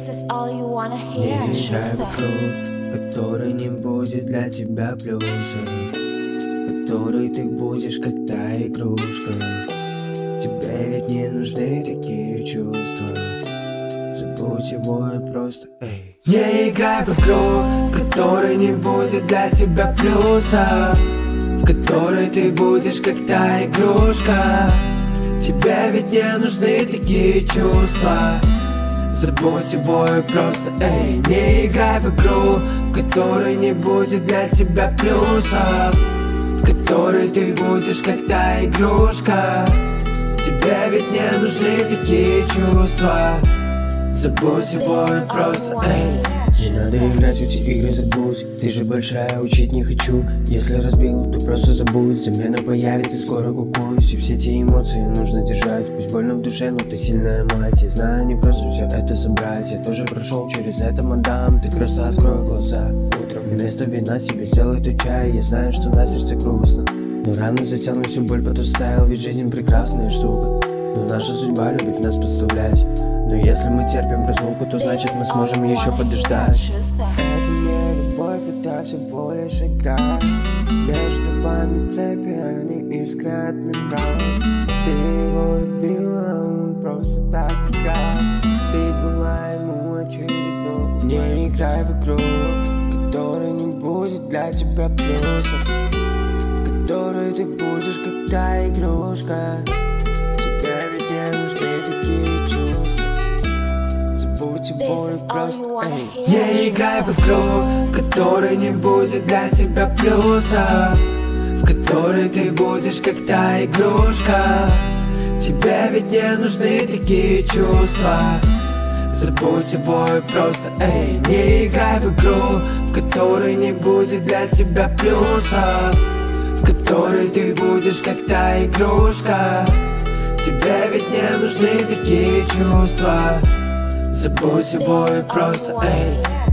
This is all you wanna hear. Не играй в игру, в которой не будет для тебя плюса, в которой ты будешь как та игрушка. Тебе ведь не нужны такие чувства. Забудь его и просто, эй. Не играй в игру, в которой не будет для тебя плюсов, в которой ты будешь как та игрушка. Тебе ведь не нужны такие чувства. Забудь его и просто, эй. Не играй в игру, в которой не будет для тебя плюсов, в которой ты будешь как та игрушка. Тебе ведь не нужны такие чувства. Забудь его и просто, эй. Не надо играть в эти игры, забудь. Ты же большая, учить не хочу. Если разбил, то просто забудь. Замена появится, скоро кукуюсь. И все эти эмоции нужно держать. Пусть больно в душе, но ты сильная мать. Я знаю, не просто все это собрать. Я тоже прошел через это, мадам. Ты просто открой глаза. Утром вместо вина себе сделай тот чай. Я знаю, что на сердце грустно, но рано затяну всю боль, потом ставил. Ведь жизнь прекрасная штука, но наша судьба любит нас подставлять. Но если мы терпим разлуку, то значит мы сможем еще подождать. Это не любовь, это всего лишь игра. Между вами цепи, они искрят мембран. Ты его любила, он просто так играл. Ты была ему очередной. Не играй в игру, в которой не будет для тебя плюсов, в которой ты будешь как та игрушка. Тебе ведь не нужны такие чувства. Забудь его и просто, эй. Не играй в игру, в которой не будет для тебя плюсов, в которой ты будешь как та игрушка. Тебе ведь не нужны такие чувства. Забудь его и просто, эй. Не играй в игру, в которой не будет для тебя плюсов, в которой ты будешь как та игрушка. Тебе ведь не нужны такие чувства. Забудь его и просто, эй.